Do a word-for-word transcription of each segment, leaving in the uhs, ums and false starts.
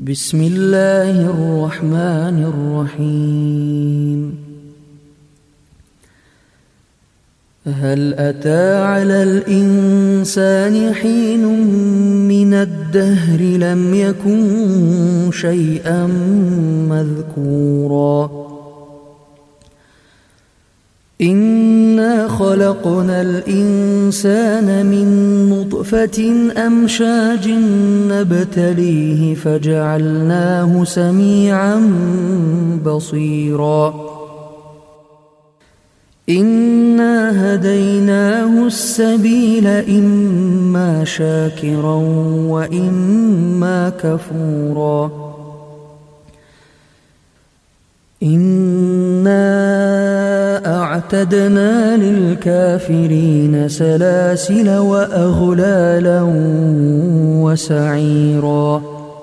بسم الله الرحمن الرحيم. هل أتى على الإنسان حين من الدهر لم يكن شيئا مذكورا إنا خلقنا الإنسان من نطفة أمشاج نبتليه فجعلناه سميعا بصيرا إنا هديناه السبيل إما شاكرا وإما كفورا إنا أعتدنا للكافرين سلاسل وأغلالا وسعيرا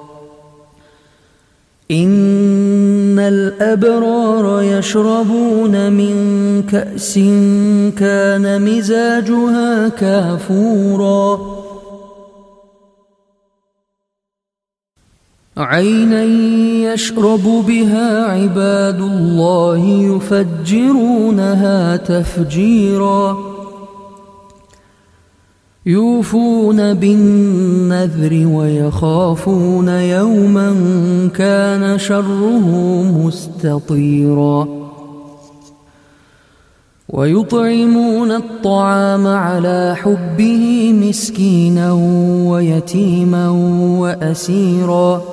إن الأبرار يشربون من كأس كان مزاجها كافورا عينا يشرب بها عباد الله يفجرونها تفجيرا يوفون بالنذر ويخافون يوما كان شره مستطيرا ويطعمون الطعام على حبه مسكينا ويتيما وأسيرا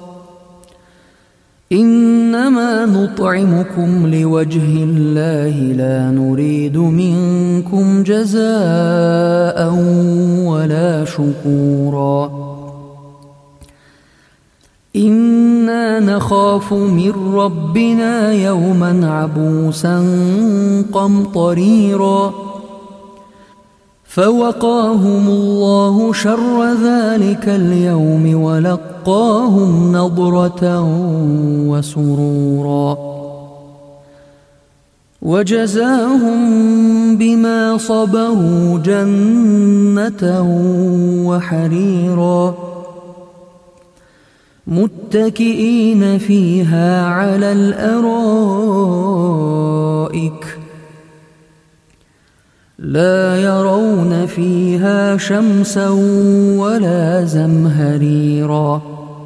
إنما نطعمكم لوجه الله لا نريد منكم جزاء ولا شكورا إنا نخاف من ربنا يوما عبوسا قمطريرا فوقاهم الله شر ذلك اليوم ولقاهم نضرة وسرورا وجزاهم بما صبروا جنة وحريرا متكئين فيها على الأرائك لا يرون فيها شمسا ولا زمهريرا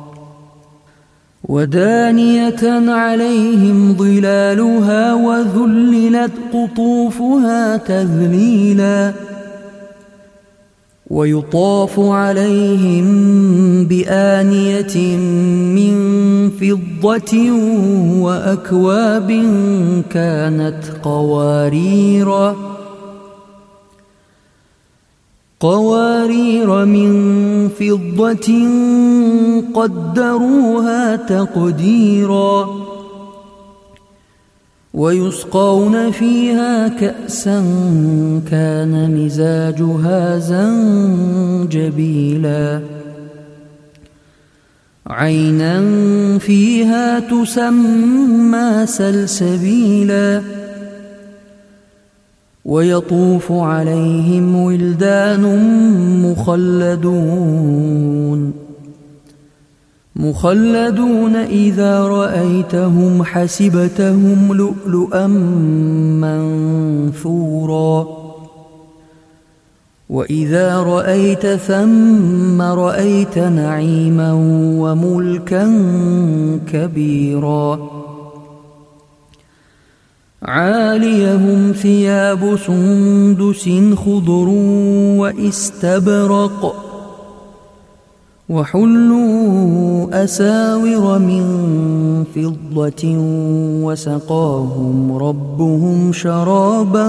ودانية عليهم ظلالها وذللت قطوفها تذليلا ويطاف عليهم بآنية من فضة وأكواب كانت قواريرا قوارير من فضة قدروها تقديرا ويسقون فيها كأسا كان مزاجها زنجبيلا عينا فيها تسمى سلسبيلا ويطوف عليهم ولدان مخلدون مخلدون إذا رأيتهم حسبتهم لؤلؤا منثورا وإذا رأيت ثم رأيت نعيما وملكا كبيرا عاليهم ثياب سندس خضر وإستبرق وحلوا أساور من فضة وسقاهم ربهم شرابا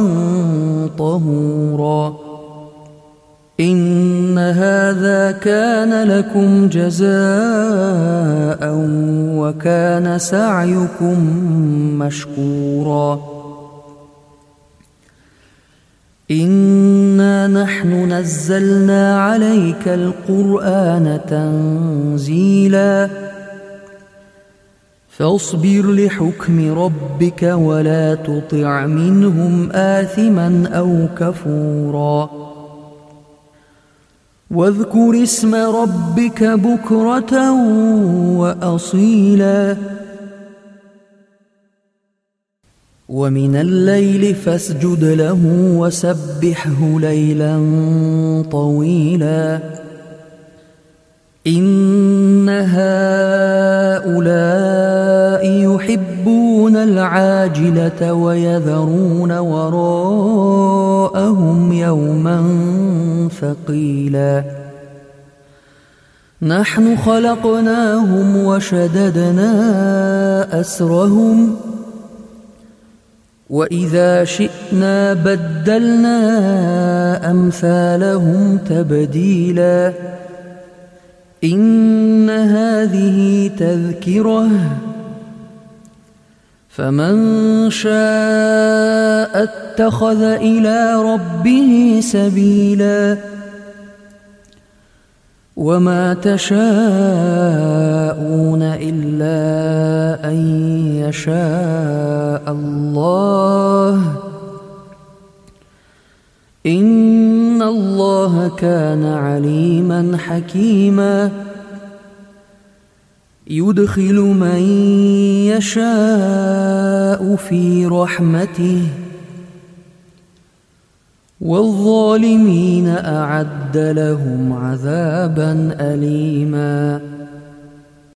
طهورا إن هذا كان لكم جزاء وكان سعيكم مشكورا إنا نحن نزلنا عليك القرآن تنزيلا فاصبر لحكم ربك ولا تطع منهم آثما أو كفورا واذكر اسم ربك بكرة وأصيلا ومن الليل فاسجد له وسبحه ليلا طويلا إن هؤلاء يحبون العاجلة ويذرون وراءهم يوما ثقيلا نحن خلقناهم وشددنا أسرهم وإذا شئنا بدلنا أمثالهم تبديلا إن هذه تذكرة فمن شاء اتخذ إلى ربه سبيلا وما تشاءون إلا أن يشاء الله إن الله كان عليما حكيما يدخل من يشاء في رحمته والظالمين أعد لهم عذابا أليما